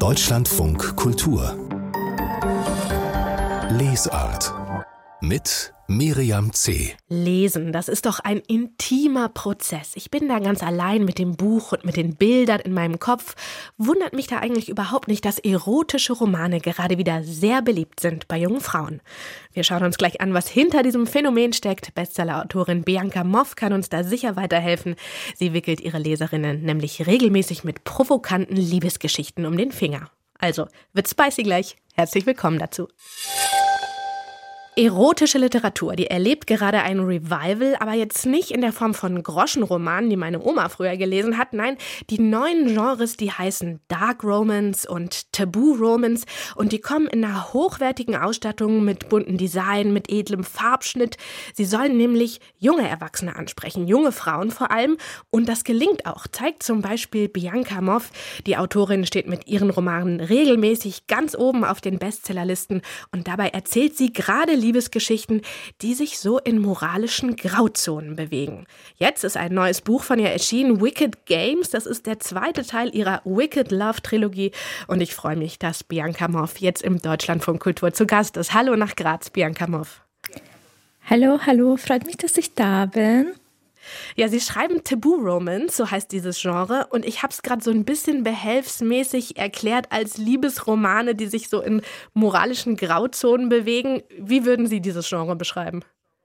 Deutschlandfunk Kultur Lesart mit Miriam C. Lesen, das ist doch ein intimer Prozess. Ich bin da ganz allein mit dem Buch und mit den Bildern in meinem Kopf. Wundert mich da eigentlich überhaupt nicht, dass erotische Romane gerade wieder sehr beliebt sind bei jungen Frauen. Wir schauen uns gleich an, was hinter diesem Phänomen steckt. Bestsellerautorin Bianca Moff kann uns da sicher weiterhelfen. Sie wickelt ihre Leserinnen nämlich regelmäßig mit provokanten Liebesgeschichten um den Finger. Also, wird spicy gleich. Herzlich willkommen dazu. Erotische Literatur, die erlebt gerade ein Revival, aber jetzt nicht in der Form von Groschenromanen, die meine Oma früher gelesen hat. Nein, die neuen Genres, die heißen Dark Romance und Taboo Romance und die kommen in einer hochwertigen Ausstattung mit bunten Design, mit edlem Farbschnitt. Sie sollen nämlich junge Erwachsene ansprechen, junge Frauen vor allem. Und das gelingt auch, zeigt zum Beispiel Bianca Moff. Die Autorin steht mit ihren Romanen regelmäßig ganz oben auf den Bestsellerlisten und dabei erzählt sie gerade Liebesgeschichten, die sich so in moralischen Grauzonen bewegen. Jetzt ist ein neues Buch von ihr erschienen, Wicked Games. Das ist der zweite Teil ihrer Wicked Love Trilogie. Und ich freue mich, dass Bianca Moff jetzt im Deutschlandfunk Kultur zu Gast ist. Hallo nach Graz, Bianca Moff. Hallo, freut mich, dass ich da bin. Ja, Sie schreiben Taboo Romance, so heißt dieses Genre. Und ich habe es gerade so ein bisschen behelfsmäßig erklärt als Liebesromane, die sich so in moralischen Grauzonen bewegen. Wie würden Sie dieses Genre beschreiben?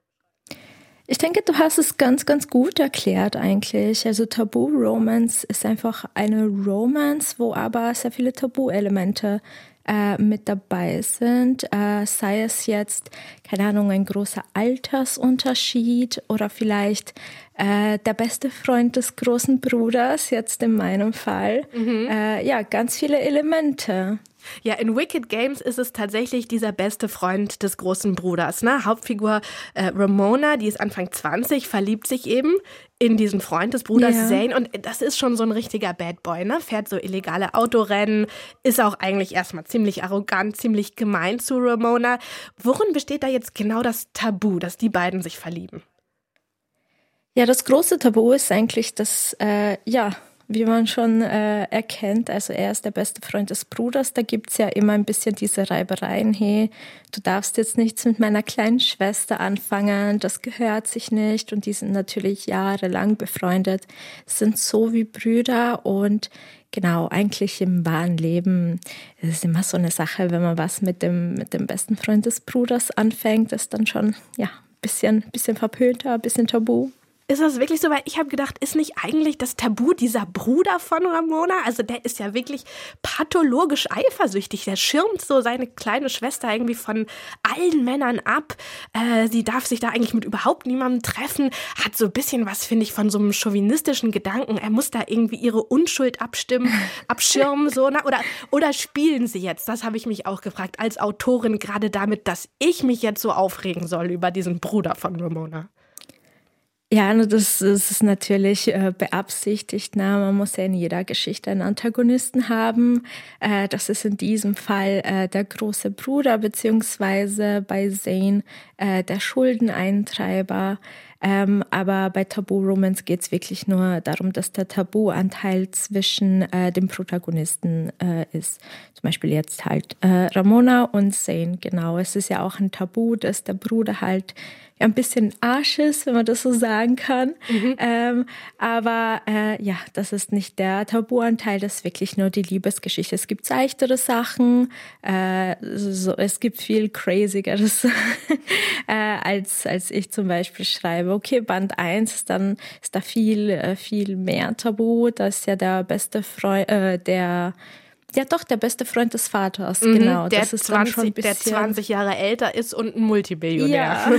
Ich denke, du hast es ganz, ganz gut erklärt eigentlich. Also Taboo Romance ist einfach eine Romance, wo aber sehr viele Tabu-Elemente mit dabei sind, sei es jetzt, keine Ahnung, ein großer Altersunterschied oder vielleicht der beste Freund des großen Bruders, jetzt in meinem Fall. Ganz viele Elemente. Ja, in Wicked Games ist es tatsächlich dieser beste Freund des großen Bruders. Ne? Hauptfigur Ramona, die ist Anfang 20, verliebt sich eben in diesen Freund des Bruders Zane. Und das ist schon so ein richtiger Bad Boy, ne? Fährt so illegale Autorennen, ist auch eigentlich erstmal ziemlich arrogant, ziemlich gemein zu Ramona. Worin besteht da jetzt genau das Tabu, dass die beiden sich verlieben? Ja, das große Tabu ist eigentlich, dass, wie man schon erkennt, also er ist der beste Freund des Bruders, da gibt's ja immer ein bisschen diese Reibereien, hey, du darfst jetzt nichts mit meiner kleinen Schwester anfangen, das gehört sich nicht, und die sind natürlich jahrelang befreundet, sind so wie Brüder. Und genau, eigentlich im wahren Leben ist es immer so eine Sache, wenn man was mit dem besten Freund des Bruders anfängt, ist dann schon bisschen verpönter, ein bisschen tabu. Ist das wirklich so? Weil ich habe gedacht, ist nicht eigentlich das Tabu dieser Bruder von Ramona? Also der ist ja wirklich pathologisch eifersüchtig. Der schirmt so seine kleine Schwester irgendwie von allen Männern ab. Sie darf sich da eigentlich mit überhaupt niemandem treffen. Hat so ein bisschen was, finde ich, von so einem chauvinistischen Gedanken. Er muss da irgendwie ihre Unschuld abschirmen. So, ne? Oder spielen sie jetzt? Das habe ich mich auch gefragt als Autorin, gerade damit, dass ich mich jetzt so aufregen soll über diesen Bruder von Ramona. Ja, das ist natürlich beabsichtigt. Man muss ja in jeder Geschichte einen Antagonisten haben. Das ist in diesem Fall der große Bruder, beziehungsweise bei Zane der Schuldeneintreiber. Aber bei Taboo Romance geht es wirklich nur darum, dass der Tabuanteil zwischen dem Protagonisten ist. Zum Beispiel jetzt halt Ramona und Zane, genau. Es ist ja auch ein Tabu, dass der Bruder halt ein bisschen Arsch ist, wenn man das so sagen kann. Aber das ist nicht der Tabuanteil, das ist wirklich nur die Liebesgeschichte. Es gibt seichtere Sachen, es gibt viel Crazigeres, als ich zum Beispiel schreibe. Okay, Band 1, dann ist da viel mehr Tabu. Da ist ja der beste Freund, der beste Freund des Vaters, genau. Der, das ist dann schon ein bisschen, der 20 Jahre älter ist und ein Multimillionär.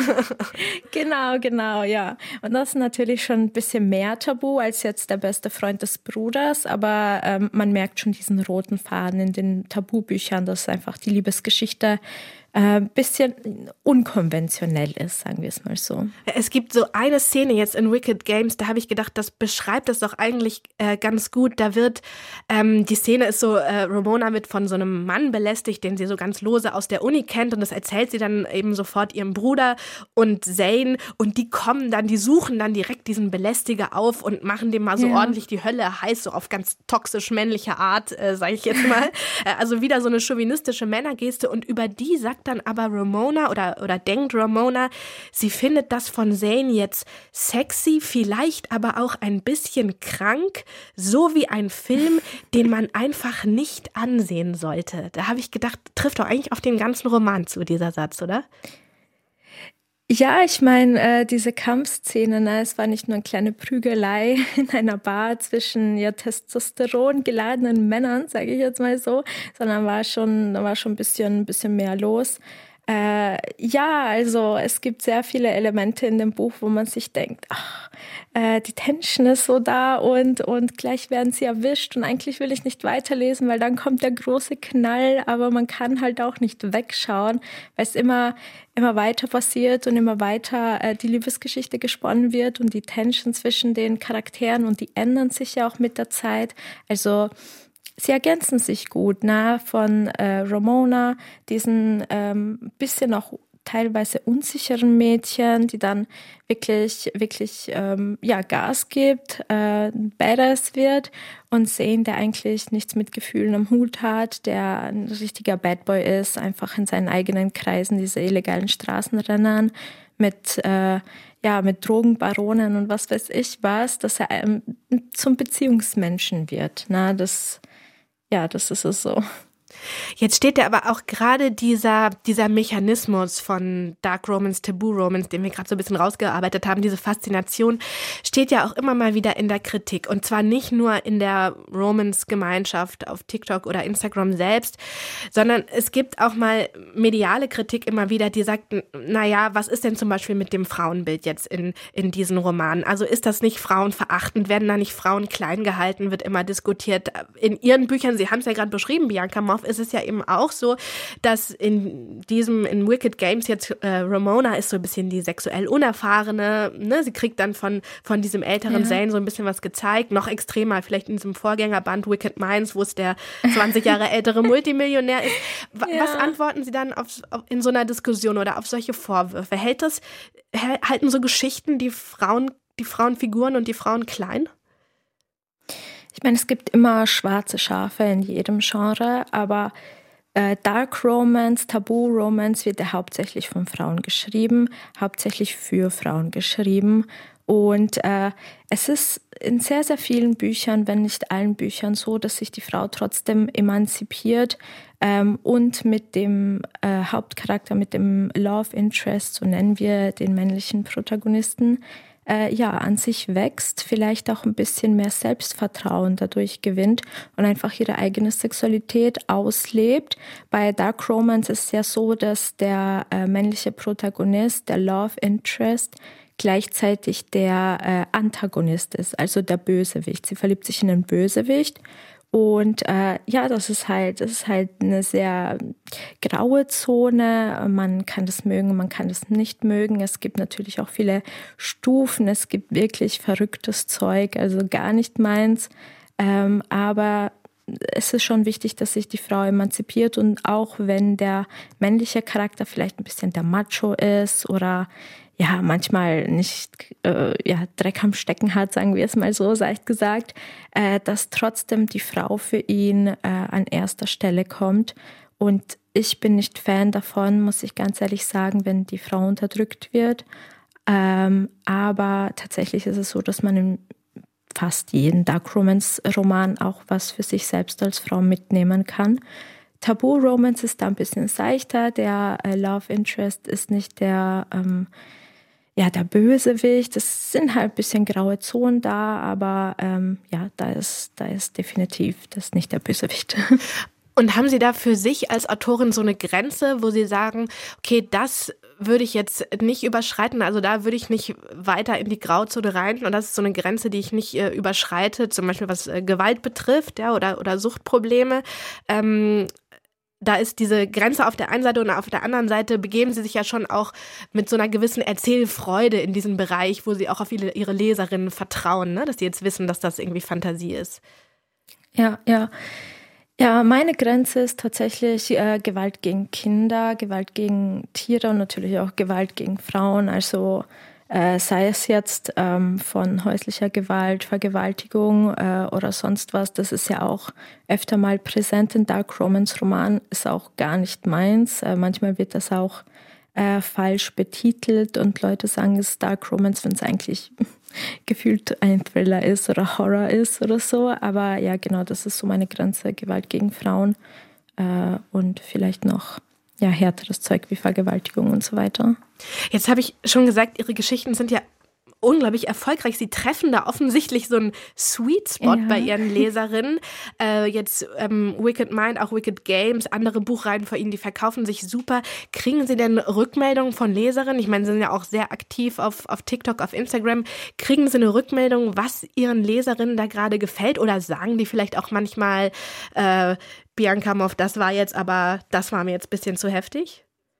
Ja, genau, ja. Und das ist natürlich schon ein bisschen mehr Tabu als jetzt der beste Freund des Bruders, aber man merkt schon diesen roten Faden in den Tabubüchern, dass einfach die Liebesgeschichte bisschen unkonventionell ist, sagen wir es mal so. Es gibt so eine Szene jetzt in Wicked Games, da habe ich gedacht, das beschreibt das doch eigentlich ganz gut. Da wird, die Szene ist so, Ramona wird von so einem Mann belästigt, den sie so ganz lose aus der Uni kennt, und das erzählt sie dann eben sofort ihrem Bruder und Zane, und die suchen dann direkt diesen Belästiger auf und machen dem mal so ordentlich die Hölle heiß, so auf ganz toxisch männliche Art, sage ich jetzt mal. Also wieder so eine chauvinistische Männergeste, und über die sagt dann aber Ramona oder denkt Ramona, sie findet das von Zane jetzt sexy, vielleicht aber auch ein bisschen krank, so wie ein Film, den man einfach nicht ansehen sollte. Da habe ich gedacht, trifft doch eigentlich auf den ganzen Roman zu, dieser Satz, oder? Ja, ich meine, diese Kampfszene, es war nicht nur eine kleine Prügelei in einer Bar zwischen Testosteron geladenen Männern, sage ich jetzt mal so, sondern da war schon ein bisschen mehr los. Also es gibt sehr viele Elemente in dem Buch, wo man sich denkt, die Tension ist so da und gleich werden sie erwischt, und eigentlich will ich nicht weiterlesen, weil dann kommt der große Knall, aber man kann halt auch nicht wegschauen, weil es immer weiter passiert und immer weiter die Liebesgeschichte gesponnen wird und die Tension zwischen den Charakteren, und die ändern sich ja auch mit der Zeit. Also sie ergänzen sich gut, von Ramona, diesen bisschen auch teilweise unsicheren Mädchen, die dann wirklich Gas gibt, Badass wird, und Zane, der eigentlich nichts mit Gefühlen am Hut hat, der ein richtiger Bad Boy ist, einfach in seinen eigenen Kreisen, diese illegalen Straßenrennern mit Drogenbaronen und was weiß ich was, dass er zum Beziehungsmenschen wird. Das ist es so. Jetzt steht ja aber auch gerade dieser Mechanismus von Dark Romance, Taboo Romance, den wir gerade so ein bisschen rausgearbeitet haben, diese Faszination, steht ja auch immer mal wieder in der Kritik. Und zwar nicht nur in der Romance-Gemeinschaft auf TikTok oder Instagram selbst, sondern es gibt auch mal mediale Kritik immer wieder, die sagt, naja, was ist denn zum Beispiel mit dem Frauenbild jetzt in diesen Romanen? Also ist das nicht frauenverachtend? Werden da nicht Frauen klein gehalten? Wird immer diskutiert. In Ihren Büchern, Sie haben es ja gerade beschrieben, Bianca Moff, ist es ja eben auch so, dass in Wicked Games jetzt Ramona ist so ein bisschen die sexuell Unerfahrene, ne? Sie kriegt dann von diesem älteren Zane so ein bisschen was gezeigt, noch extremer vielleicht in diesem Vorgängerband Wicked Minds, wo es der 20 Jahre ältere Multimillionär ist. Was antworten Sie dann in so einer Diskussion oder auf solche Vorwürfe? Halten so Geschichten die Frauenfiguren und die Frauen klein? Ich meine, es gibt immer schwarze Schafe in jedem Genre, aber Dark Romance, Taboo Romance wird ja hauptsächlich von Frauen geschrieben, hauptsächlich für Frauen geschrieben. Und es ist in sehr, sehr vielen Büchern, wenn nicht allen Büchern so, dass sich die Frau trotzdem emanzipiert und mit dem Hauptcharakter, mit dem Love Interest, so nennen wir den männlichen Protagonisten, an sich wächst, vielleicht auch ein bisschen mehr Selbstvertrauen dadurch gewinnt und einfach ihre eigene Sexualität auslebt. Bei Dark Romance ist es ja so, dass der männliche Protagonist, der Love Interest, gleichzeitig der Antagonist ist, also der Bösewicht. Sie verliebt sich in einen Bösewicht. Und das ist halt eine sehr graue Zone. Man kann das mögen, man kann das nicht mögen. Es gibt natürlich auch viele Stufen. Es gibt wirklich verrücktes Zeug, also gar nicht meins. Aber es ist schon wichtig, dass sich die Frau emanzipiert. Und auch wenn der männliche Charakter vielleicht ein bisschen der Macho ist oder manchmal nicht Dreck am Stecken hat, sagen wir es mal so, seicht gesagt, dass trotzdem die Frau für ihn an erster Stelle kommt. Und ich bin nicht Fan davon, muss ich ganz ehrlich sagen, wenn die Frau unterdrückt wird. Aber tatsächlich ist es so, dass man in fast jeden Dark Romance Roman auch was für sich selbst als Frau mitnehmen kann. Taboo Romance ist da ein bisschen seichter. Der Love Interest ist nicht der Bösewicht. Es sind halt ein bisschen graue Zonen da, aber da ist definitiv das nicht der Bösewicht. Und haben Sie da für sich als Autorin so eine Grenze, wo Sie sagen, okay, das würde ich jetzt nicht überschreiten, also da würde ich nicht weiter in die Grauzone rein, und das ist so eine Grenze, die ich nicht überschreite, zum Beispiel was Gewalt betrifft, oder Suchtprobleme. da ist diese Grenze auf der einen Seite und auf der anderen Seite begeben Sie sich ja schon auch mit so einer gewissen Erzählfreude in diesen Bereich, wo Sie auch auf Ihre Leserinnen vertrauen, ne? Dass die jetzt wissen, dass das irgendwie Fantasie ist. Ja, ja. Ja, meine Grenze ist tatsächlich Gewalt gegen Kinder, Gewalt gegen Tiere und natürlich auch Gewalt gegen Frauen. Also sei es jetzt von häuslicher Gewalt, Vergewaltigung oder sonst was. Das ist ja auch öfter mal präsent in Dark Romance Romanen, ist auch gar nicht meins. Manchmal wird das auch falsch betitelt und Leute sagen, es ist Dark Romance, wenn es eigentlich gefühlt ein Thriller ist oder Horror ist oder so. Aber ja, genau, das ist so meine Grenze, Gewalt gegen Frauen und vielleicht noch härteres Zeug wie Vergewaltigung und so weiter. Jetzt habe ich schon gesagt, Ihre Geschichten sind ja unglaublich erfolgreich. Sie treffen da offensichtlich so einen Sweet Spot bei Ihren Leserinnen. Wicked Mind, auch Wicked Games, andere Buchreihen von Ihnen, die verkaufen sich super. Kriegen Sie denn Rückmeldungen von Leserinnen? Ich meine, Sie sind ja auch sehr aktiv auf TikTok, auf Instagram. Kriegen Sie eine Rückmeldung, was Ihren Leserinnen da gerade gefällt? Oder sagen die vielleicht auch manchmal, Bianca Moff, das war mir jetzt ein bisschen zu heftig?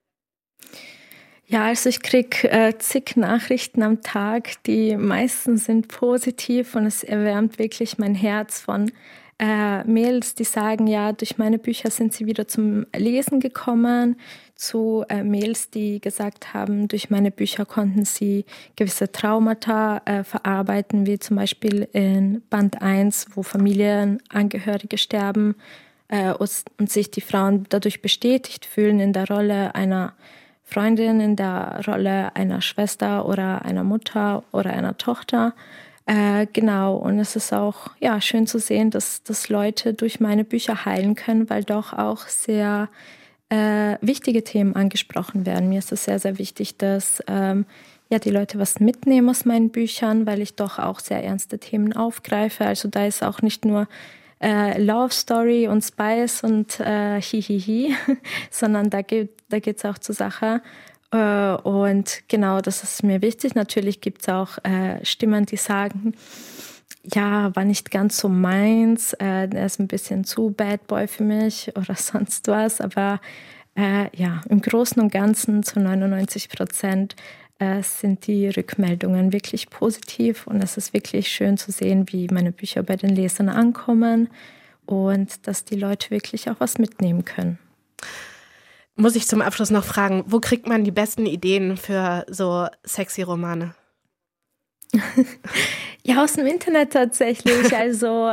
Ja, also ich kriege zig Nachrichten am Tag, die meisten sind positiv und es erwärmt wirklich mein Herz von Mädels, die sagen, ja, durch meine Bücher sind sie wieder zum Lesen gekommen, zu Mädels, die gesagt haben, durch meine Bücher konnten sie gewisse Traumata verarbeiten, wie zum Beispiel in Band 1, wo Familienangehörige sterben und sich die Frauen dadurch bestätigt fühlen in der Rolle einer Freundin, in der Rolle einer Schwester oder einer Mutter oder einer Tochter. Genau, und es ist auch schön zu sehen, dass Leute durch meine Bücher heilen können, weil doch auch sehr wichtige Themen angesprochen werden. Mir ist es sehr, sehr wichtig, dass die Leute was mitnehmen aus meinen Büchern, weil ich doch auch sehr ernste Themen aufgreife. Also da ist auch nicht nur Love Story und Spice und Hihihi, sondern da geht's auch zur Sache. Und genau, das ist mir wichtig. Natürlich gibt es auch Stimmen, die sagen, ja, war nicht ganz so meins, der ist ein bisschen zu Bad Boy für mich oder sonst was. Aber im Großen und Ganzen zu 99% sind die Rückmeldungen wirklich positiv und es ist wirklich schön zu sehen, wie meine Bücher bei den Lesern ankommen und dass die Leute wirklich auch was mitnehmen können. Muss ich zum Abschluss noch fragen, wo kriegt man die besten Ideen für so sexy Romane? Ja, aus dem Internet tatsächlich. Also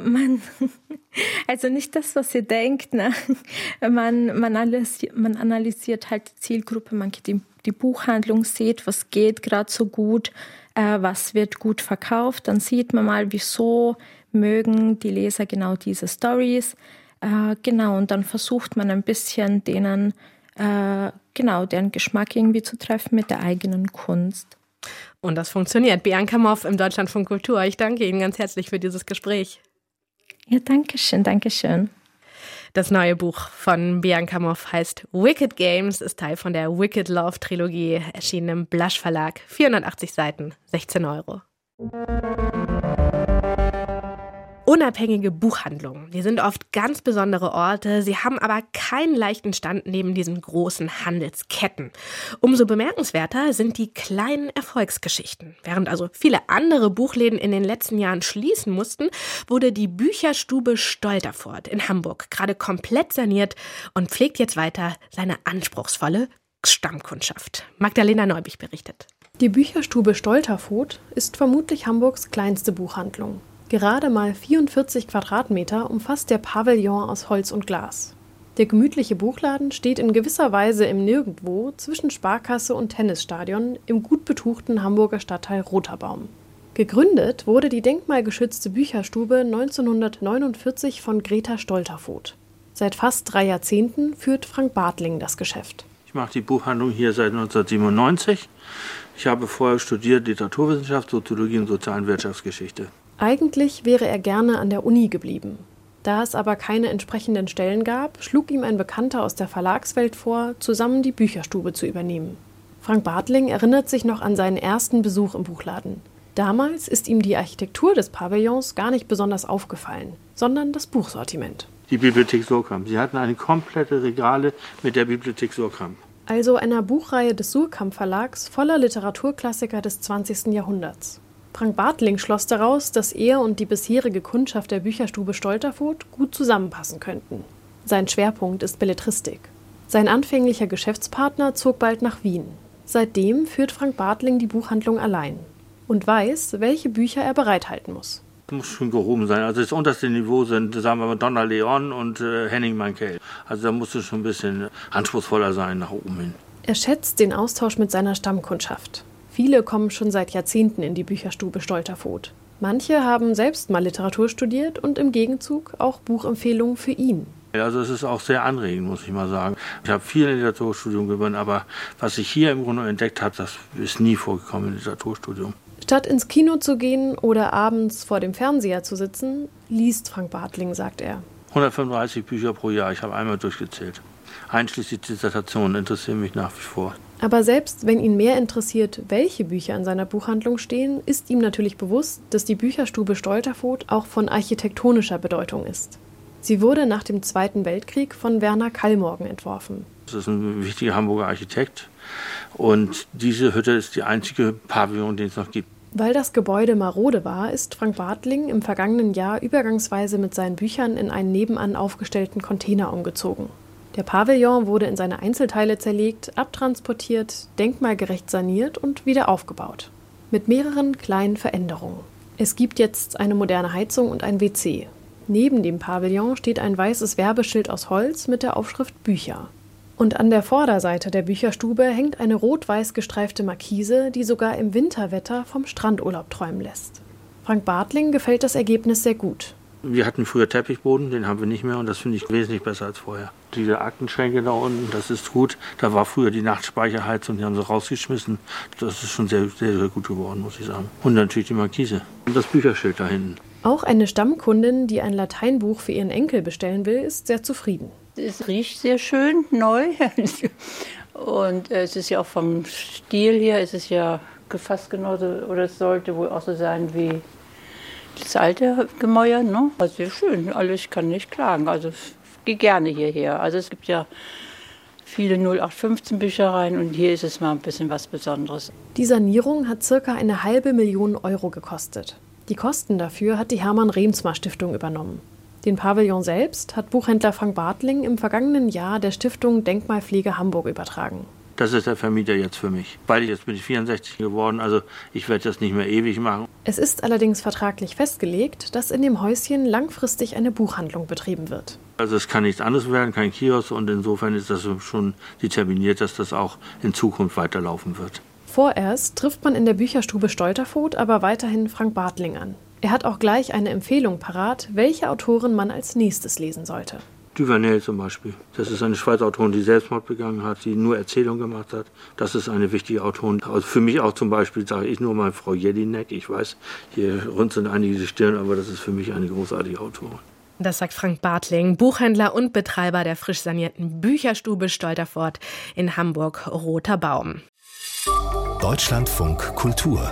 nicht das, was ihr denkt. Ne? Man analysiert halt die Zielgruppe, man geht die Buchhandlung, sieht, was geht gerade so gut, was wird gut verkauft. Dann sieht man mal, wieso mögen die Leser genau diese Storys. Und dann versucht man ein bisschen deren Geschmack irgendwie zu treffen mit der eigenen Kunst. Und das funktioniert. Bianca Moff im Deutschlandfunk Kultur. Ich danke Ihnen ganz herzlich für dieses Gespräch. Ja, danke schön. Das neue Buch von Bianca Moff heißt Wicked Games, ist Teil von der Wicked Love Trilogie, erschienen im Blasch Verlag. 480 Seiten, 16 €. Unabhängige Buchhandlungen, die sind oft ganz besondere Orte, sie haben aber keinen leichten Stand neben diesen großen Handelsketten. Umso bemerkenswerter sind die kleinen Erfolgsgeschichten. Während also viele andere Buchläden in den letzten Jahren schließen mussten, wurde die Bücherstube Stolterfurt in Hamburg gerade komplett saniert und pflegt jetzt weiter seine anspruchsvolle Stammkundschaft. Magdalena Neubich berichtet. Die Bücherstube Stolterfurt ist vermutlich Hamburgs kleinste Buchhandlung. Gerade mal 44 Quadratmeter umfasst der Pavillon aus Holz und Glas. Der gemütliche Buchladen steht in gewisser Weise im Nirgendwo zwischen Sparkasse und Tennisstadion im gut betuchten Hamburger Stadtteil Roterbaum. Gegründet wurde die denkmalgeschützte Bücherstube 1949 von Greta Stolterfurt. Seit fast 3 Jahrzehnten führt Frank Bartling das Geschäft. Ich mache die Buchhandlung hier seit 1997. Ich habe vorher studiert Literaturwissenschaft, Soziologie und sozialen Wirtschaftsgeschichte. Eigentlich wäre er gerne an der Uni geblieben. Da es aber keine entsprechenden Stellen gab, schlug ihm ein Bekannter aus der Verlagswelt vor, zusammen die Bücherstube zu übernehmen. Frank Bartling erinnert sich noch an seinen ersten Besuch im Buchladen. Damals ist ihm die Architektur des Pavillons gar nicht besonders aufgefallen, sondern das Buchsortiment. Die Bibliothek Suhrkamp. Sie hatten eine komplette Regale mit der Bibliothek Suhrkamp. Also einer Buchreihe des Suhrkamp Verlags voller Literaturklassiker des 20. Jahrhunderts. Frank Bartling schloss daraus, dass er und die bisherige Kundschaft der Bücherstube Stolterfoht gut zusammenpassen könnten. Sein Schwerpunkt ist Belletristik. Sein anfänglicher Geschäftspartner zog bald nach Wien. Seitdem führt Frank Bartling die Buchhandlung allein und weiß, welche Bücher er bereithalten muss. Das muss schon gehoben sein. Also das unterste Niveau sind, sagen wir mal, Donna Leon und Henning Mankell. Also da musst du schon ein bisschen anspruchsvoller sein nach oben hin. Er schätzt den Austausch mit seiner Stammkundschaft. Viele kommen schon seit Jahrzehnten in die Bücherstube Stolterfoht. Manche haben selbst mal Literatur studiert und im Gegenzug auch Buchempfehlungen für ihn. Also es ist auch sehr anregend, muss ich mal sagen. Ich habe viel im Literaturstudium gewonnen, aber was ich hier im Grunde entdeckt habe, das ist nie vorgekommen im Literaturstudium. Statt ins Kino zu gehen oder abends vor dem Fernseher zu sitzen, liest Frank Bartling, sagt er. 135 Bücher pro Jahr, ich habe einmal durchgezählt. Einschließlich Dissertationen interessieren mich nach wie vor. Aber selbst wenn ihn mehr interessiert, welche Bücher in seiner Buchhandlung stehen, ist ihm natürlich bewusst, dass die Bücherstube Stolterfoht auch von architektonischer Bedeutung ist. Sie wurde nach dem Zweiten Weltkrieg von Werner Kallmorgen entworfen. Das ist ein wichtiger Hamburger Architekt und diese Hütte ist die einzige Pavillon, den es noch gibt. Weil das Gebäude marode war, ist Frank Bartling im vergangenen Jahr übergangsweise mit seinen Büchern in einen nebenan aufgestellten Container umgezogen. Der Pavillon wurde in seine Einzelteile zerlegt, abtransportiert, denkmalgerecht saniert und wieder aufgebaut. Mit mehreren kleinen Veränderungen. Es gibt jetzt eine moderne Heizung und ein WC. Neben dem Pavillon steht ein weißes Werbeschild aus Holz mit der Aufschrift Bücher. Und an der Vorderseite der Bücherstube hängt eine rot-weiß gestreifte Markise, die sogar im Winterwetter vom Strandurlaub träumen lässt. Frank Bartling gefällt das Ergebnis sehr gut. Wir hatten früher Teppichboden, den haben wir nicht mehr und das finde ich wesentlich besser als vorher. Diese Aktenschränke da unten, das ist gut. Da war früher die Nachtspeicherheizung, die haben sie rausgeschmissen. Das ist schon sehr, sehr, sehr gut geworden, muss ich sagen. Und natürlich die Markise und das Bücherschild da hinten. Auch eine Stammkundin, die ein Lateinbuch für ihren Enkel bestellen will, ist sehr zufrieden. Es riecht sehr schön, neu. Und es ist ja auch vom Stil her, es ist ja fast genauso, oder es sollte wohl auch so sein wie das alte Gemäuer. Ne? Also sehr schön, alles, ich kann nicht klagen. Also ich gehe gerne hierher. Also es gibt ja viele 0815 Büchereien und hier ist es mal ein bisschen was Besonderes. Die Sanierung hat ca. 500.000 Euro gekostet. Die Kosten dafür hat die Hermann-Reemtsma-Stiftung übernommen. Den Pavillon selbst hat Buchhändler Frank Bartling im vergangenen Jahr der Stiftung Denkmalpflege Hamburg übertragen. Das ist der Vermieter jetzt für mich. Weil jetzt bin ich 64 geworden, also ich werde das nicht mehr ewig machen. Es ist allerdings vertraglich festgelegt, dass in dem Häuschen langfristig eine Buchhandlung betrieben wird. Also es kann nichts anderes werden, kein Kiosk und insofern ist das schon determiniert, dass das auch in Zukunft weiterlaufen wird. Vorerst trifft man in der Bücherstube Stolterfoht aber weiterhin Frank Bartling an. Er hat auch gleich eine Empfehlung parat, welche Autorin man als nächstes lesen sollte. Duvernet zum Beispiel. Das ist eine Schweizer Autorin, die Selbstmord begangen hat, die nur Erzählungen gemacht hat. Das ist eine wichtige Autorin. Also für mich auch zum Beispiel, sage ich nur mal Frau Jelinek. Ich weiß, hier runzeln einige die Stirn, aber das ist für mich eine großartige Autorin. Das sagt Frank Bartling, Buchhändler und Betreiber der frisch sanierten Bücherstube Stolterfoht in Hamburg-Roter Baum. Deutschlandfunk Kultur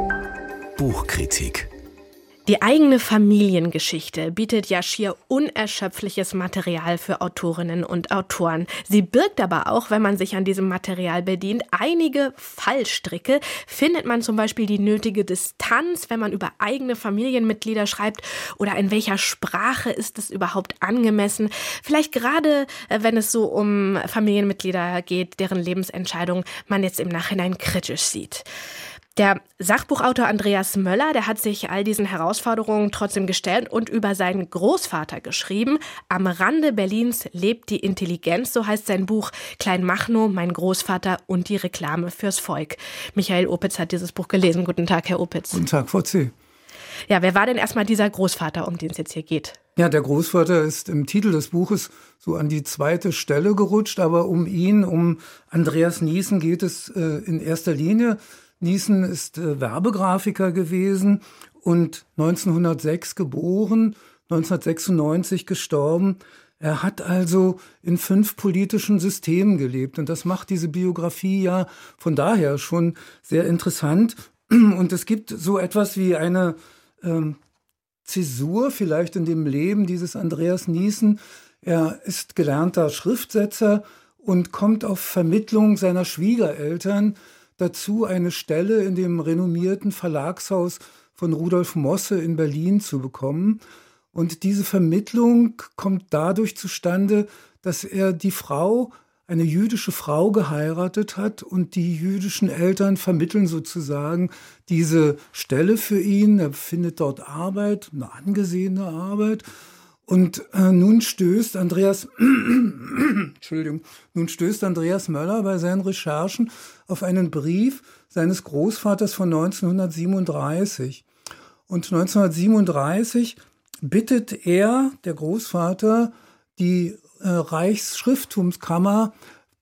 Buchkritik. Die eigene Familiengeschichte bietet ja schier unerschöpfliches Material für Autorinnen und Autoren. Sie birgt aber auch, wenn man sich an diesem Material bedient, einige Fallstricke. Findet man zum Beispiel die nötige Distanz, wenn man über eigene Familienmitglieder schreibt? Oder in welcher Sprache ist es überhaupt angemessen? Vielleicht gerade, wenn es so um Familienmitglieder geht, deren Lebensentscheidungen man jetzt im Nachhinein kritisch sieht. Der Sachbuchautor Andreas Möller, der hat sich all diesen Herausforderungen trotzdem gestellt und über seinen Großvater geschrieben. Am Rande Berlins lebt die Intelligenz, so heißt sein Buch Klein Machno, mein Großvater und die Reklame fürs Volk. Michael Opitz hat dieses Buch gelesen. Guten Tag, Herr Opitz. Guten Tag, Frau C. Ja, wer war denn erstmal dieser Großvater, um den es jetzt hier geht? Ja, der Großvater ist im Titel des Buches so an die zweite Stelle gerutscht, aber um Andreas Niesen geht es in erster Linie. Niesen ist Werbegrafiker gewesen und 1906 geboren, 1996 gestorben. Er hat also in 5 politischen Systemen gelebt und das macht diese Biografie ja von daher schon sehr interessant. Und es gibt so etwas wie eine Zäsur vielleicht in dem Leben dieses Andreas Niessen. Er ist gelernter Schriftsetzer und kommt auf Vermittlung seiner Schwiegereltern dazu, eine Stelle in dem renommierten Verlagshaus von Rudolf Mosse in Berlin zu bekommen. Und diese Vermittlung kommt dadurch zustande, dass er die Frau, eine jüdische Frau, geheiratet hat und die jüdischen Eltern vermitteln sozusagen diese Stelle für ihn. Er findet dort Arbeit, eine angesehene Arbeit. Und nun stößt Andreas Möller bei seinen Recherchen auf einen Brief seines Großvaters von 1937. Und 1937 bittet er, der Großvater, die Reichsschrifttumskammer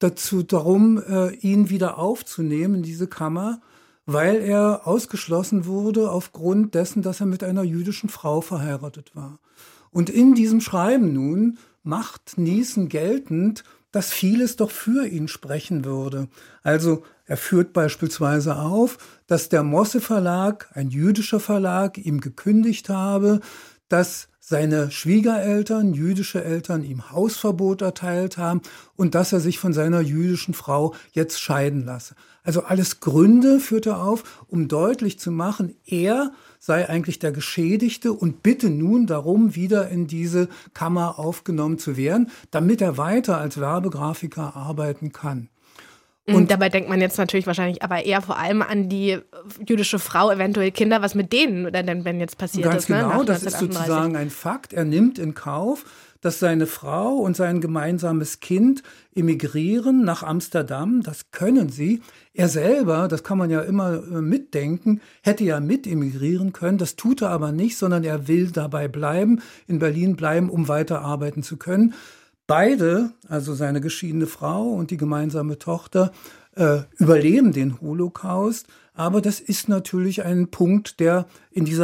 darum, ihn wieder aufzunehmen in diese Kammer, weil er ausgeschlossen wurde aufgrund dessen, dass er mit einer jüdischen Frau verheiratet war. Und in diesem Schreiben nun macht Niessen geltend, dass vieles doch für ihn sprechen würde. Also er führt beispielsweise auf, dass der Mosse Verlag, ein jüdischer Verlag, ihm gekündigt habe, dass seine Schwiegereltern, jüdische Eltern, ihm Hausverbot erteilt haben und dass er sich von seiner jüdischen Frau jetzt scheiden lasse. Also alles Gründe führt er auf, um deutlich zu machen, er sei eigentlich der Geschädigte und bitte nun darum, wieder in diese Kammer aufgenommen zu werden, damit er weiter als Werbegrafiker arbeiten kann. Und dabei denkt man jetzt natürlich wahrscheinlich aber eher vor allem an die jüdische Frau, eventuell Kinder, was mit denen denn wenn jetzt passiert Ganz ist. Genau, ne? das ist sozusagen ein Fakt. Er nimmt in Kauf, dass seine Frau und sein gemeinsames Kind emigrieren nach Amsterdam. Das können sie. Er selber, das kann man ja immer mitdenken, hätte ja mit emigrieren können. Das tut er aber nicht, sondern er will dabei bleiben, in Berlin bleiben, um weiter arbeiten zu können. Beide, also seine geschiedene Frau und die gemeinsame Tochter, überleben den Holocaust. Aber das ist natürlich ein Punkt, der in dieser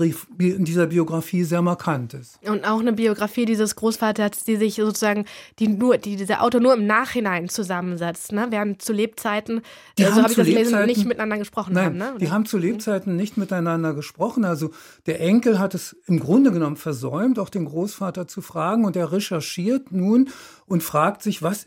Biografie sehr markant ist. Und auch eine Biografie dieses Großvaters, die sich sozusagen, dieser Autor nur im Nachhinein zusammensetzt, ne? Während zu Lebzeiten, so habe ich das gelesen, nicht miteinander gesprochen haben. Ne? Die haben zu Lebzeiten nicht miteinander gesprochen. Also der Enkel hat es im Grunde genommen versäumt, auch den Großvater zu fragen. Und er recherchiert nun und fragt sich, wer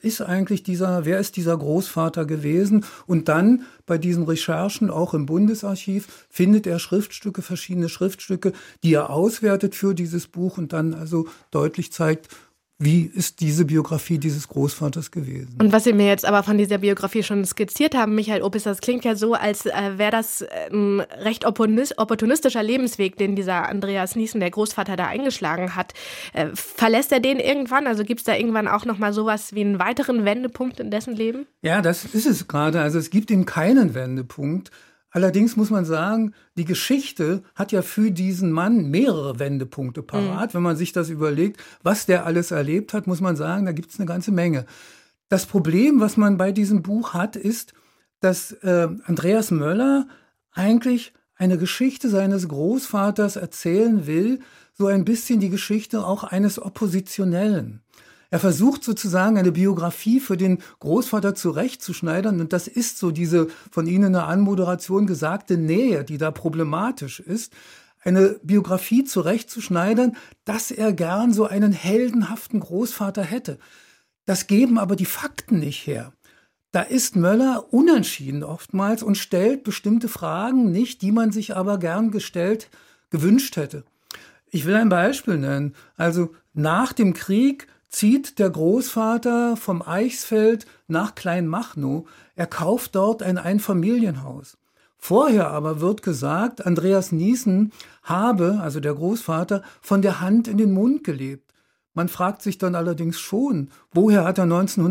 ist dieser Großvater gewesen? Und dann bei diesen Recherchen, auch im Bundesarchiv, findet er verschiedene Schriftstücke, die er auswertet für dieses Buch und dann also deutlich zeigt, wie ist diese Biografie dieses Großvaters gewesen. Und was Sie mir jetzt aber von dieser Biografie schon skizziert haben, Michael Opitz, das klingt ja so, als wäre das ein recht opportunistischer Lebensweg, den dieser Andreas Niessen, der Großvater, da eingeschlagen hat. Verlässt er den irgendwann? Also gibt es da irgendwann auch nochmal sowas wie einen weiteren Wendepunkt in dessen Leben? Ja, das ist es gerade. Also es gibt ihm keinen Wendepunkt. Allerdings muss man sagen, die Geschichte hat ja für diesen Mann mehrere Wendepunkte parat. Wenn man sich das überlegt, was der alles erlebt hat, muss man sagen, da gibt es eine ganze Menge. Das Problem, was man bei diesem Buch hat, ist, dass Andreas Möller eigentlich eine Geschichte seines Großvaters erzählen will, so ein bisschen die Geschichte auch eines Oppositionellen. Er versucht sozusagen eine Biografie für den Großvater zurechtzuschneidern und das ist so diese von Ihnen in der Anmoderation gesagte Nähe, die da problematisch ist. Eine Biografie zurechtzuschneidern, dass er gern so einen heldenhaften Großvater hätte. Das geben aber die Fakten nicht her. Da ist Möller unentschieden oftmals und stellt bestimmte Fragen nicht, die man sich aber gern gewünscht hätte. Ich will ein Beispiel nennen. Also nach dem Krieg zieht der Großvater vom Eichsfeld nach Kleinmachnow. Er kauft dort ein Einfamilienhaus. Vorher aber wird gesagt, Andreas Niessen habe, also der Großvater, von der Hand in den Mund gelebt. Man fragt sich dann allerdings schon, woher hat er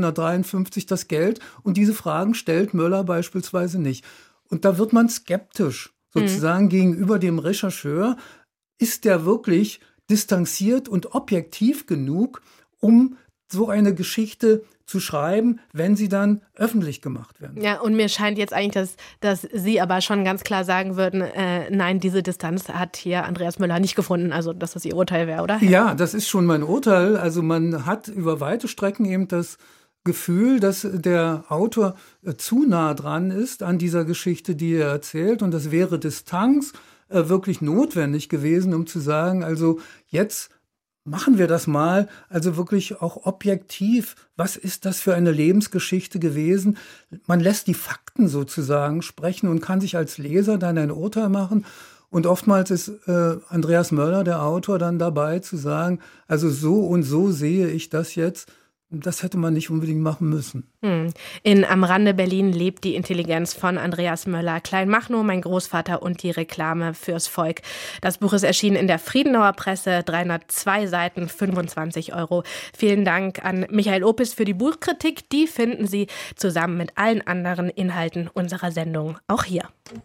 1953 das Geld? Und diese Fragen stellt Möller beispielsweise nicht. Und da wird man skeptisch, sozusagen gegenüber dem Rechercheur. Ist der wirklich distanziert und objektiv genug, um so eine Geschichte zu schreiben, wenn sie dann öffentlich gemacht werden? Ja, und mir scheint jetzt eigentlich, dass Sie aber schon ganz klar sagen würden, nein, diese Distanz hat hier Andreas Möller nicht gefunden, also dass das Ihr Urteil wäre, oder? Ja, das ist schon mein Urteil. Also man hat über weite Strecken eben das Gefühl, dass der Autor zu nah dran ist an dieser Geschichte, die er erzählt, und das wäre Distanz. wirklich notwendig gewesen, um zu sagen, also jetzt machen wir das mal, also wirklich auch objektiv. Was ist das für eine Lebensgeschichte gewesen? Man lässt die Fakten sozusagen sprechen und kann sich als Leser dann ein Urteil machen. Und oftmals ist Andreas Möller, der Autor, dann dabei zu sagen, also so und so sehe ich das jetzt. Das hätte man nicht unbedingt machen müssen. In Am Rande Berlin lebt die Intelligenz von Andreas Möller. Kleinmachnow, mein Großvater und die Reklame fürs Volk. Das Buch ist erschienen in der Friedenauer Presse, 302 Seiten, 25 €. Vielen Dank an Michael Opis für die Buchkritik. Die finden Sie zusammen mit allen anderen Inhalten unserer Sendung auch hier.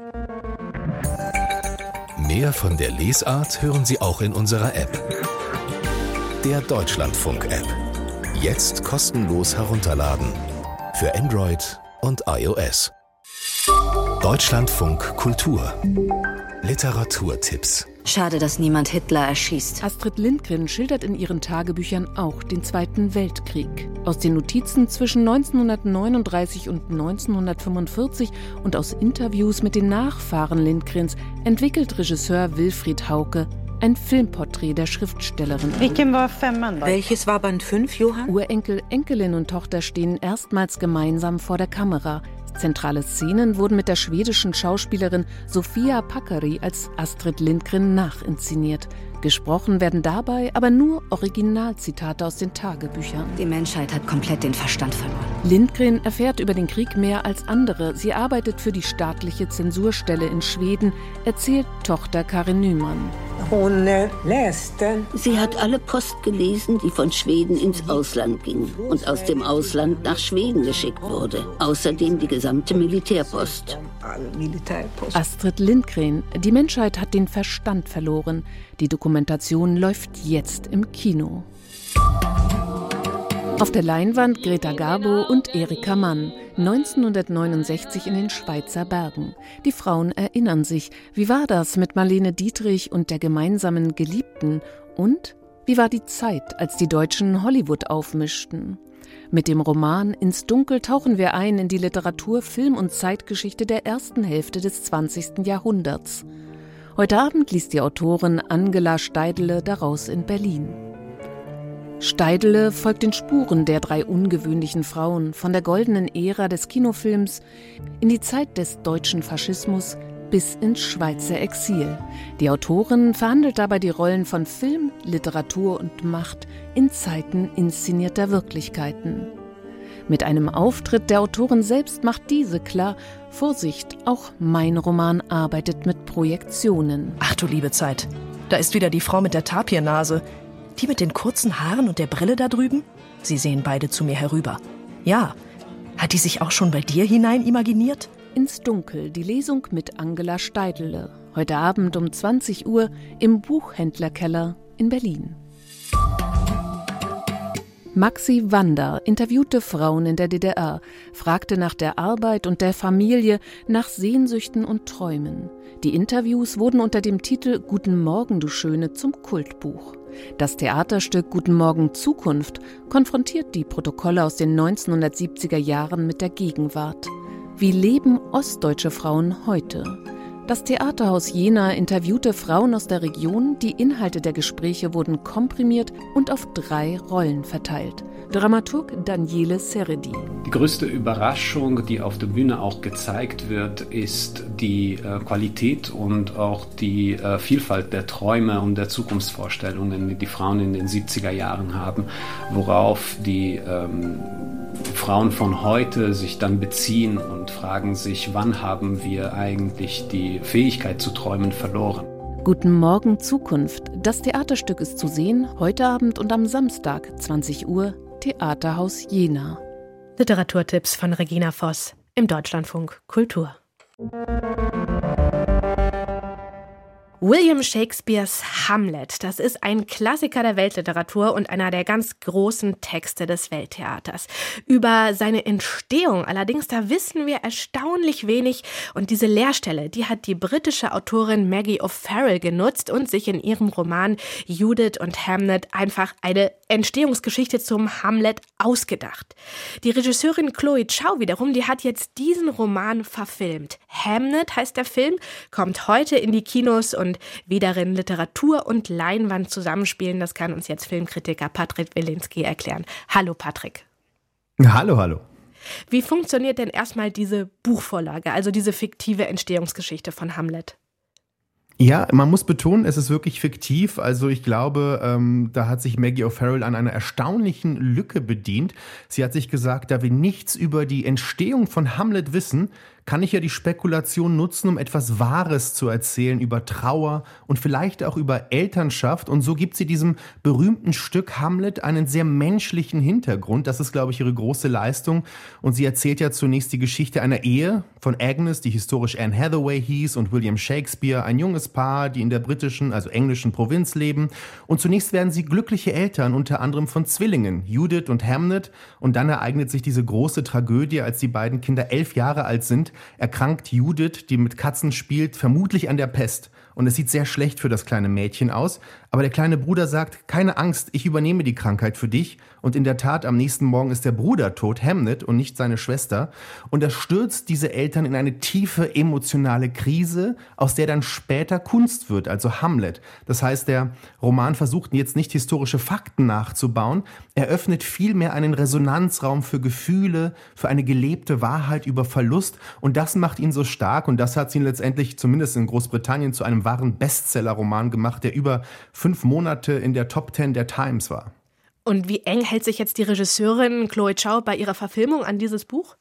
Mehr von der Lesart hören Sie auch in unserer App. Der Deutschlandfunk-App. Jetzt kostenlos herunterladen. Für Android und iOS. Deutschlandfunk Kultur. Literaturtipps. Schade, dass niemand Hitler erschießt. Astrid Lindgren schildert in ihren Tagebüchern auch den Zweiten Weltkrieg. Aus den Notizen zwischen 1939 und 1945 und aus Interviews mit den Nachfahren Lindgrens entwickelt Regisseur Wilfried Hauke ein Filmporträt der Schriftstellerin. Welches war Band 5, Johann? Urenkel, Enkelin und Tochter stehen erstmals gemeinsam vor der Kamera. Zentrale Szenen wurden mit der schwedischen Schauspielerin Sofia Pakari als Astrid Lindgren nachinszeniert. Gesprochen werden dabei aber nur Originalzitate aus den Tagebüchern. Die Menschheit hat komplett den Verstand verloren. Lindgren erfährt über den Krieg mehr als andere. Sie arbeitet für die staatliche Zensurstelle in Schweden, erzählt Tochter Karin Nyman. Sie hat alle Post gelesen, die von Schweden ins Ausland ging und aus dem Ausland nach Schweden geschickt wurde. Außerdem die gesamte Militärpost. Astrid Lindgren, die Menschheit hat den Verstand verloren. Die Dokumentation läuft jetzt im Kino. Auf der Leinwand Greta Garbo und Erika Mann, 1969 in den Schweizer Bergen. Die Frauen erinnern sich, wie war das mit Marlene Dietrich und der gemeinsamen Geliebten? Und wie war die Zeit, als die Deutschen Hollywood aufmischten? Mit dem Roman Ins Dunkel tauchen wir ein in die Literatur, Film- und Zeitgeschichte der ersten Hälfte des 20. Jahrhunderts. Heute Abend liest die Autorin Angela Steidele daraus in Berlin. Steidele folgt den Spuren der 3 ungewöhnlichen Frauen von der goldenen Ära des Kinofilms in die Zeit des deutschen Faschismus bis ins Schweizer Exil. Die Autorin verhandelt dabei die Rollen von Film, Literatur und Macht in Zeiten inszenierter Wirklichkeiten. Mit einem Auftritt der Autorin selbst macht diese klar: Vorsicht, auch mein Roman arbeitet mit Projektionen. Ach du liebe Zeit, da ist wieder die Frau mit der Tapiernase. Die mit den kurzen Haaren und der Brille da drüben? Sie sehen beide zu mir herüber. Ja, hat die sich auch schon bei dir hinein imaginiert? Ins Dunkel, die Lesung mit Angela Steidele. Heute Abend um 20 Uhr im Buchhändlerkeller in Berlin. Maxi Wander interviewte Frauen in der DDR, fragte nach der Arbeit und der Familie, nach Sehnsüchten und Träumen. Die Interviews wurden unter dem Titel »Guten Morgen, du Schöne« zum Kultbuch. Das Theaterstück »Guten Morgen, Zukunft« konfrontiert die Protokolle aus den 1970er Jahren mit der Gegenwart. Wie leben ostdeutsche Frauen heute? Das Theaterhaus Jena interviewte Frauen aus der Region, die Inhalte der Gespräche wurden komprimiert und auf 3 Rollen verteilt. Dramaturg Daniele Seredi. Die größte Überraschung, die auf der Bühne auch gezeigt wird, ist die Qualität und auch die Vielfalt der Träume und der Zukunftsvorstellungen, die die Frauen in den 70er Jahren haben, worauf die Frauen von heute sich dann beziehen und fragen sich, wann haben wir eigentlich die Fähigkeit zu träumen verloren. Guten Morgen, Zukunft. Das Theaterstück ist zu sehen heute Abend und am Samstag, 20 Uhr, Theaterhaus Jena. Literaturtipps von Regina Voss im Deutschlandfunk Kultur. William Shakespeares Hamlet, das ist ein Klassiker der Weltliteratur und einer der ganz großen Texte des Welttheaters. Über seine Entstehung allerdings, da wissen wir erstaunlich wenig und diese Leerstelle, die hat die britische Autorin Maggie O'Farrell genutzt und sich in ihrem Roman Judith und Hamnet einfach eine Entstehungsgeschichte zum Hamlet ausgedacht. Die Regisseurin Chloe Zhao wiederum, die hat jetzt diesen Roman verfilmt. Hamnet heißt der Film, kommt heute in die Kinos und wie darin Literatur und Leinwand zusammenspielen, das kann uns jetzt Filmkritiker Patrick Wilinski erklären. Hallo Patrick. Hallo. Wie funktioniert denn erstmal diese Buchvorlage, also diese fiktive Entstehungsgeschichte von Hamlet? Ja, man muss betonen, es ist wirklich fiktiv. Also ich glaube, da hat sich Maggie O'Farrell an einer erstaunlichen Lücke bedient. Sie hat sich gesagt, da wir nichts über die Entstehung von Hamlet wissen, kann ich ja die Spekulation nutzen, um etwas Wahres zu erzählen über Trauer und vielleicht auch über Elternschaft. Und so gibt sie diesem berühmten Stück Hamlet einen sehr menschlichen Hintergrund. Das ist, glaube ich, ihre große Leistung. Und sie erzählt ja zunächst die Geschichte einer Ehe von Agnes, die historisch Anne Hathaway hieß, und William Shakespeare, ein junges Paar, die in der britischen, also englischen Provinz leben. Und zunächst werden sie glückliche Eltern, unter anderem von Zwillingen, Judith und Hamnet. Und dann ereignet sich diese große Tragödie, als die beiden Kinder 11 Jahre alt sind, erkrankt Judith, die mit Katzen spielt, vermutlich an der Pest. Und es sieht sehr schlecht für das kleine Mädchen aus. Aber der kleine Bruder sagt, keine Angst, ich übernehme die Krankheit für dich. Und in der Tat, am nächsten Morgen ist der Bruder tot, Hamnet, und nicht seine Schwester. Und das stürzt diese Eltern in eine tiefe emotionale Krise, aus der dann später Kunst wird, also Hamlet. Das heißt, der Roman versucht jetzt nicht historische Fakten nachzubauen. Er öffnet vielmehr einen Resonanzraum für Gefühle, für eine gelebte Wahrheit über Verlust. Und das macht ihn so stark. Und das hat ihn letztendlich, zumindest in Großbritannien, zu einem wahren Bestseller-Roman gemacht, der über 5 Monate in der Top 10 der Times war. Und wie eng hält sich jetzt die Regisseurin Chloe Zhao bei ihrer Verfilmung an dieses Buch?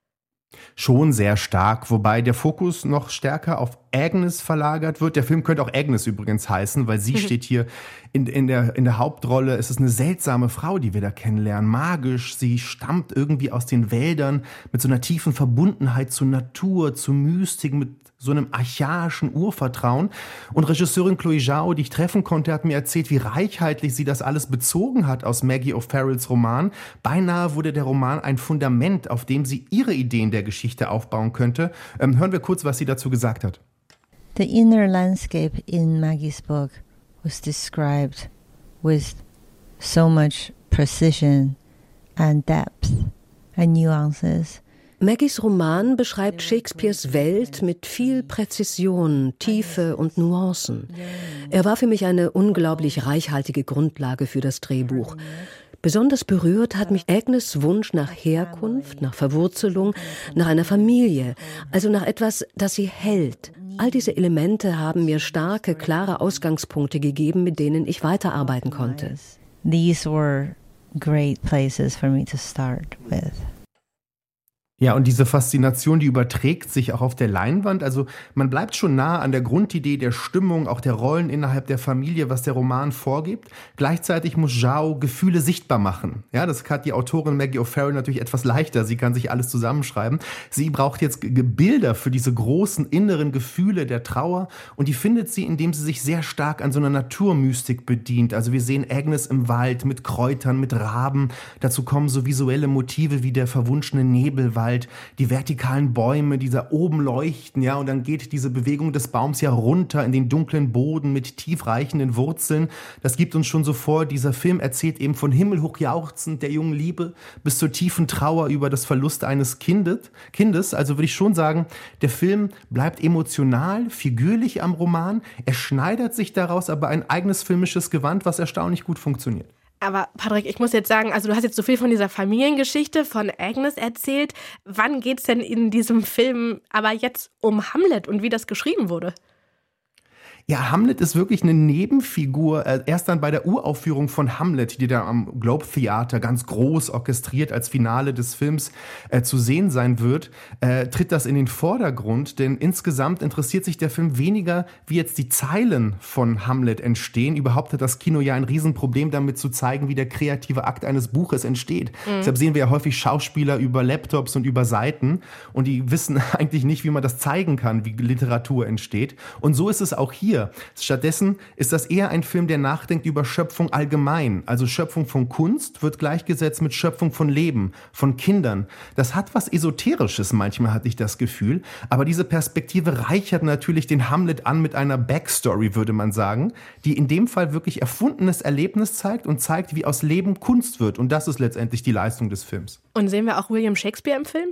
Schon sehr stark, wobei der Fokus noch stärker auf Agnes verlagert wird. Der Film könnte auch Agnes übrigens heißen, weil sie steht hier in der Hauptrolle. Es ist eine seltsame Frau, die wir da kennenlernen, magisch. Sie stammt irgendwie aus den Wäldern mit so einer tiefen Verbundenheit zur Natur, zur Mystik, mit so einem archaischen Urvertrauen. Und Regisseurin Chloe Zhao, die ich treffen konnte, hat mir erzählt, wie reichhaltig sie das alles bezogen hat aus Maggie O'Farrells Roman. Beinahe wurde der Roman ein Fundament, auf dem sie ihre Ideen der Geschichte aufbauen könnte. Hören wir kurz, was sie dazu gesagt hat. The inner landscape in Maggie's book was described with so much precision and depth and nuances. Maggies Roman beschreibt Shakespeares Welt mit viel Präzision, Tiefe und Nuancen. Er war für mich eine unglaublich reichhaltige Grundlage für das Drehbuch. Besonders berührt hat mich Agnes' Wunsch nach Herkunft, nach Verwurzelung, nach einer Familie, also nach etwas, das sie hält. All diese Elemente haben mir starke, klare Ausgangspunkte gegeben, mit denen ich weiterarbeiten konnte. These were great places for me to start with. Ja, und diese Faszination, die überträgt sich auch auf der Leinwand. Also man bleibt schon nah an der Grundidee der Stimmung, auch der Rollen innerhalb der Familie, was der Roman vorgibt. Gleichzeitig muss Zhao Gefühle sichtbar machen. Ja, das hat die Autorin Maggie O'Farrell natürlich etwas leichter. Sie kann sich alles zusammenschreiben. Sie braucht jetzt Bilder für diese großen inneren Gefühle der Trauer. Und die findet sie, indem sie sich sehr stark an so einer Naturmystik bedient. Also wir sehen Agnes im Wald mit Kräutern, mit Raben. Dazu kommen so visuelle Motive wie der verwunschene Nebelwald, die vertikalen Bäume, die da oben leuchten, ja, und dann geht diese Bewegung des Baums ja runter in den dunklen Boden mit tiefreichenden Wurzeln. Das gibt uns schon so vor, dieser Film erzählt eben von himmelhoch jauchzend der jungen Liebe bis zur tiefen Trauer über das Verlust eines Kindes. Also würde ich schon sagen, der Film bleibt emotional, figürlich am Roman. Er schneidert sich daraus aber ein eigenes filmisches Gewand, was erstaunlich gut funktioniert. Aber Patrick, ich muss jetzt sagen, also du hast jetzt so viel von dieser Familiengeschichte von Agnes erzählt. Wann geht's denn in diesem Film aber jetzt um Hamlet und wie das geschrieben wurde? Ja, Hamlet ist wirklich eine Nebenfigur. Erst dann bei der Uraufführung von Hamlet, die da am Globe Theater ganz groß orchestriert als Finale des Films zu sehen sein wird, tritt das in den Vordergrund. Denn insgesamt interessiert sich der Film weniger, wie jetzt die Zeilen von Hamlet entstehen. Überhaupt hat das Kino ja ein Riesenproblem damit zu zeigen, wie der kreative Akt eines Buches entsteht. Deshalb sehen wir ja häufig Schauspieler über Laptops und über Seiten. Und die wissen eigentlich nicht, wie man das zeigen kann, wie Literatur entsteht. Und so ist es auch hier. Tier. Stattdessen ist das eher ein Film, der nachdenkt über Schöpfung allgemein. Also Schöpfung von Kunst wird gleichgesetzt mit Schöpfung von Leben, von Kindern. Das hat was Esoterisches, manchmal hatte ich das Gefühl. Aber diese Perspektive reichert natürlich den Hamlet an mit einer Backstory, würde man sagen, die in dem Fall wirklich erfundenes Erlebnis zeigt und zeigt, wie aus Leben Kunst wird. Und das ist letztendlich die Leistung des Films. Und sehen wir auch William Shakespeare im Film?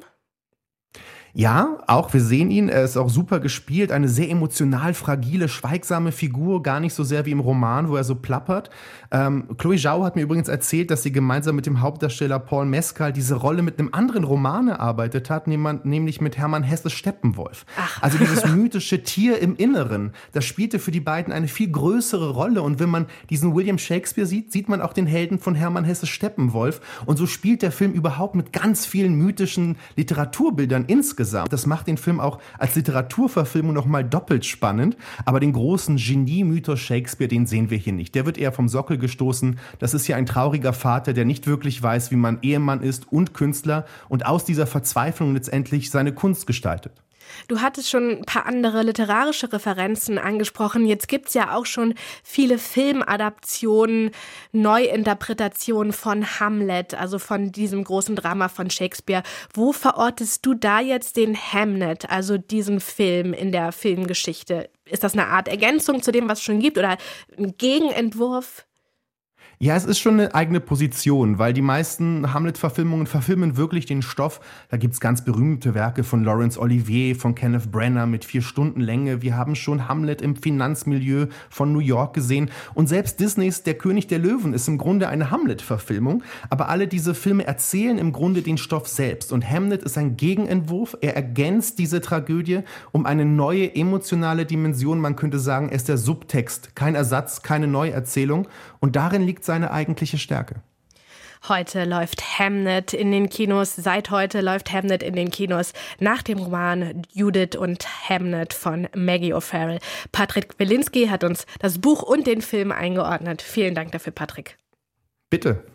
Ja, auch wir sehen ihn, er ist auch super gespielt, eine sehr emotional fragile, schweigsame Figur, gar nicht so sehr wie im Roman, wo er so plappert. Chloe Zhao hat mir übrigens erzählt, dass sie gemeinsam mit dem Hauptdarsteller Paul Mescal diese Rolle mit einem anderen Roman erarbeitet hat, nämlich mit Hermann Hesses Steppenwolf. Ach. Also dieses mythische Tier im Inneren, das spielte für die beiden eine viel größere Rolle. Und wenn man diesen William Shakespeare sieht, sieht man auch den Helden von Hermann Hesses Steppenwolf. Und so spielt der Film überhaupt mit ganz vielen mythischen Literaturbildern insgesamt. Das macht den Film auch als Literaturverfilmung nochmal doppelt spannend. Aber den großen Genie-Mythos Shakespeare, den sehen wir hier nicht. Der wird eher vom Sockel gestoßen. Das ist hier ein trauriger Vater, der nicht wirklich weiß, wie man Ehemann ist und Künstler und aus dieser Verzweiflung letztendlich seine Kunst gestaltet. Du hattest schon ein paar andere literarische Referenzen angesprochen. Jetzt gibt es ja auch schon viele Filmadaptionen, Neuinterpretationen von Hamlet, also von diesem großen Drama von Shakespeare. Wo verortest du da jetzt den Hamlet, also diesen Film in der Filmgeschichte? Ist das eine Art Ergänzung zu dem, was es schon gibt, oder ein Gegenentwurf? Ja, es ist schon eine eigene Position, weil die meisten Hamlet-Verfilmungen verfilmen wirklich den Stoff. Da gibt's ganz berühmte Werke von Laurence Olivier, von Kenneth Branagh mit 4 Stunden Länge. Wir haben schon Hamlet im Finanzmilieu von New York gesehen. Und selbst Disneys Der König der Löwen ist im Grunde eine Hamlet-Verfilmung. Aber alle diese Filme erzählen im Grunde den Stoff selbst. Und Hamlet ist ein Gegenentwurf. Er ergänzt diese Tragödie um eine neue emotionale Dimension. Man könnte sagen, er ist der Subtext. Kein Ersatz, keine Neuerzählung. Und darin liegt seine eigentliche Stärke. Heute läuft Hamlet in den Kinos. Seit heute läuft Hamlet in den Kinos nach dem Roman Judith und Hamlet von Maggie O'Farrell. Patrick Wilinski hat uns das Buch und den Film eingeordnet. Vielen Dank dafür, Patrick. Bitte.